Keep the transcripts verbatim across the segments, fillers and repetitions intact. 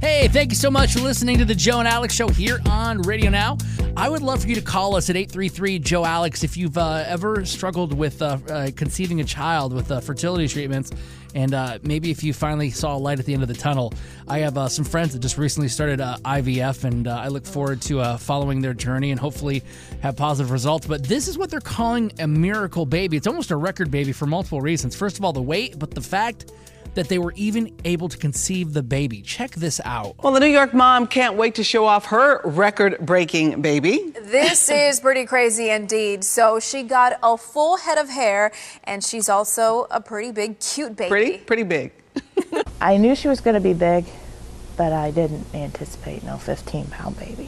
Hey, thank you so much for listening to the Joe and Alex Show here on Radio Now. I would love for you to call us at eight three three, Joe Alex if you've uh, ever struggled with uh, uh, conceiving a child with uh, fertility treatments, and uh, maybe if you finally saw a light at the end of the tunnel. I have uh, some friends that just recently started uh, I V F, and uh, I look forward to uh, following their journey and hopefully have positive results. But this is what they're calling a miracle baby. It's almost a record baby for multiple reasons. First of all, the weight, but the fact that they were even able to conceive the baby. Check this out. Well, the New York mom can't wait to show off her record-breaking baby. This is pretty crazy indeed. So she got a full head of hair, and she's also a pretty big, cute baby. Pretty? Pretty big. I knew she was going to be big, but I didn't anticipate no fifteen-pound baby.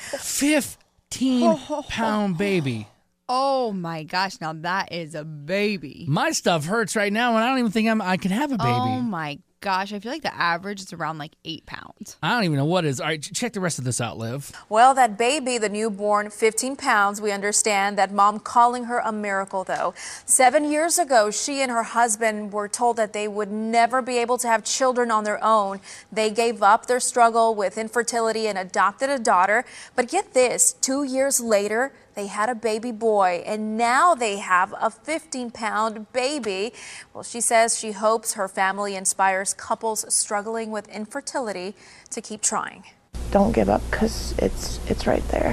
fifteen-pound baby. Oh my gosh, now that is a baby. My stuff hurts right now, and I don't even think I'm, I can have a baby. Oh my gosh, I feel like the average is around like eight pounds. I don't even know what it is. All right, check the rest of this out, Liv. Well, that baby, the newborn, fifteen pounds, we understand that mom calling her a miracle, though. Seven years ago, she and her husband were told that they would never be able to have children on their own. They gave up their struggle with infertility and adopted a daughter. But get this, two years later, they had a baby boy, and now they have a fifteen-pound baby. Well, she says she hopes her family inspires couples struggling with infertility to keep trying. Don't give up, because it's, it's right there.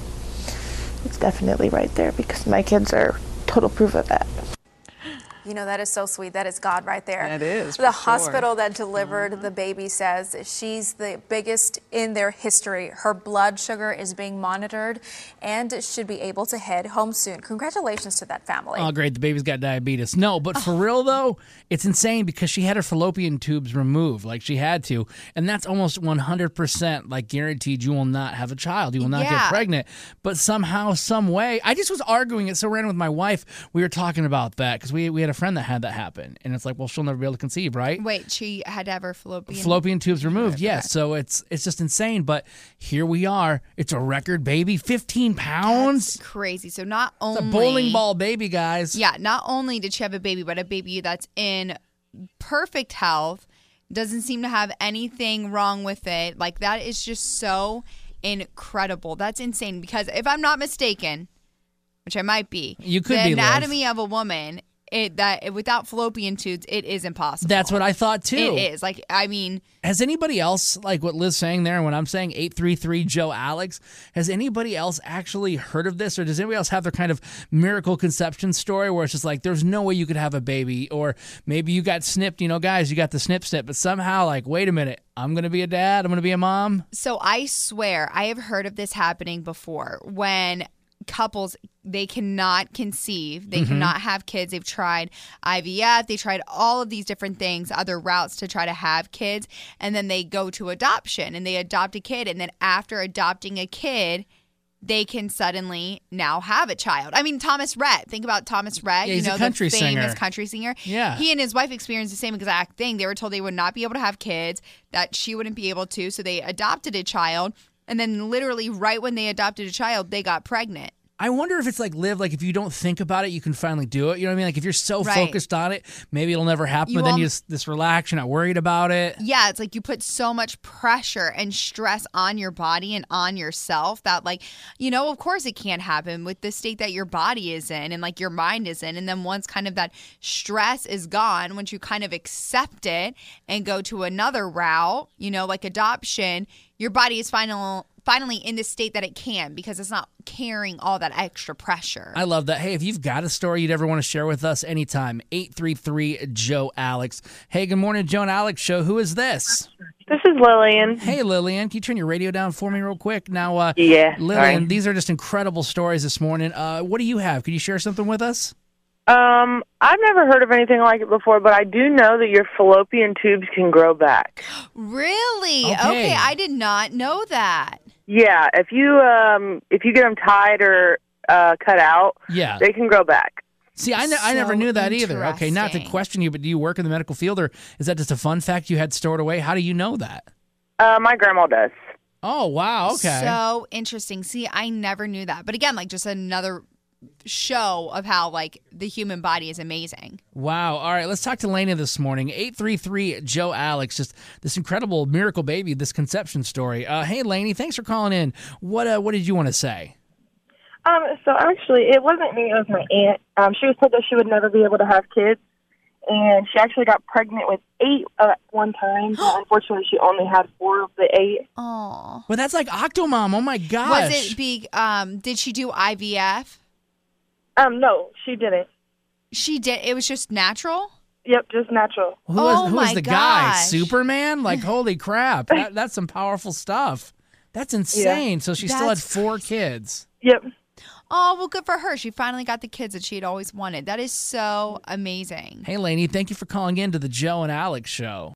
It's definitely right there, because my kids are total proof of that. You know, that is so sweet. That is God right there. That is, The for hospital sure. that delivered Uh-huh. the baby says she's the biggest in their history. Her blood sugar is being monitored and should be able to head home soon. Congratulations to that family. Oh, great. The baby's got diabetes. No, but for real, though, it's insane because she had her fallopian tubes removed like she had to. And that's almost one hundred percent like guaranteed you will not have a child. You will not Yeah. get pregnant. But somehow, some way, I just was arguing it so random with my wife. We were talking about that because we, we had a friend that had that happen. And it's like, well, she'll never be able to conceive, right? Wait, she had to have her fallopian... Fallopian tubes removed, yes. So it's it's just insane. But here we are. It's a record baby. fifteen pounds. That's crazy. So not only... It's a bowling ball baby, guys. Yeah, not only did she have a baby, but a baby that's in perfect health, doesn't seem to have anything wrong with it. Like, that is just so incredible. That's insane because if I'm not mistaken, which I might be, You could the be, Liv. anatomy of a woman, it that without fallopian tubes, it is impossible. That's what I thought, too. It is. Like, I mean... Has anybody else, like what Liv's saying there, and when I'm saying eight three three, Joe Alex, has anybody else actually heard of this? Or does anybody else have their kind of miracle conception story where it's just like, there's no way you could have a baby? Or maybe you got snipped, you know, guys, you got the snip snip, but somehow, like, wait a minute, I'm going to be a dad, I'm going to be a mom? So I swear, I have heard of this happening before when couples, they cannot conceive, they Mm-hmm. cannot have kids. They've tried I V F, they tried all of these different things, other routes to try to have kids, and then they go to adoption and they adopt a kid, and then after adopting a kid, they can suddenly now have a child. I mean, Thomas Rhett. Think about Thomas Rhett. Yeah, he's you know, a country the famous singer. country singer. Yeah. He and his wife experienced the same exact thing. They were told they would not be able to have kids, that she wouldn't be able to, so they adopted a child, and then literally right when they adopted a child, they got pregnant. I wonder if it's like Liv, like if you don't think about it, you can finally do it. You know what I mean? Like if you're so Right. focused on it, maybe it'll never happen, You but then al- you just, just relax, you're not worried about it. Yeah, it's like you put so much pressure and stress on your body and on yourself that, like, you know, of course it can't happen with the state that your body is in and like your mind is in. And then once kind of that stress is gone, once you kind of accept it and go to another route, you know, like adoption, your body is final. Finally in the state that it can because it's not carrying all that extra pressure. I love that. Hey, if you've got a story you'd ever want to share with us anytime, eight three three, Joe Alex. Hey, good morning, Joe and Alex show. Who is this? This is Lillian. Hey, Lillian. Can you turn your radio down for me real quick? Now, uh, Yeah, Lillian, sorry. these are just incredible stories this morning. Uh, what do you have? Could you share something with us? Um, I've never heard of anything like it before, but I do know that your fallopian tubes can grow back. Really? Okay. Okay, I did not know that. Yeah, if you um if you get them tied or uh, cut out, Yeah. they can grow back. See, I, ne- I So never knew that either. Okay, not to interesting. question you, but do you work in the medical field, or is that just a fun fact you had stored away? How do you know that? Uh, my grandma does. Oh, wow. Okay. So interesting. See, I never knew that. But again, like just another show of how like the human body is amazing. Wow. All right, let's talk to Lainey this morning. eight three three Joe Alex, just this incredible miracle baby, this conception story. Uh, hey, Lainey, thanks for calling in. What uh, what did you want to say? Um, so actually, it wasn't me. It was my aunt. Um, she was told that she would never be able to have kids, and she actually got pregnant with eight at one time. But unfortunately, she only had four of the eight. Oh. Well, that's like Octomom. Oh my gosh. Was it big? Um, did she do I V F? Um, no, she didn't. She did. It was just natural. Yep, just natural. Who was, Oh who was my the guy? gosh. Superman? Like, holy crap. That, that's some powerful stuff. That's insane. So she still had That's four kids. Yep. Oh, well, good for her. She finally got the kids that she had always wanted. That is so amazing. Hey, Lainey, thank you for calling in to the Joe and Alex show.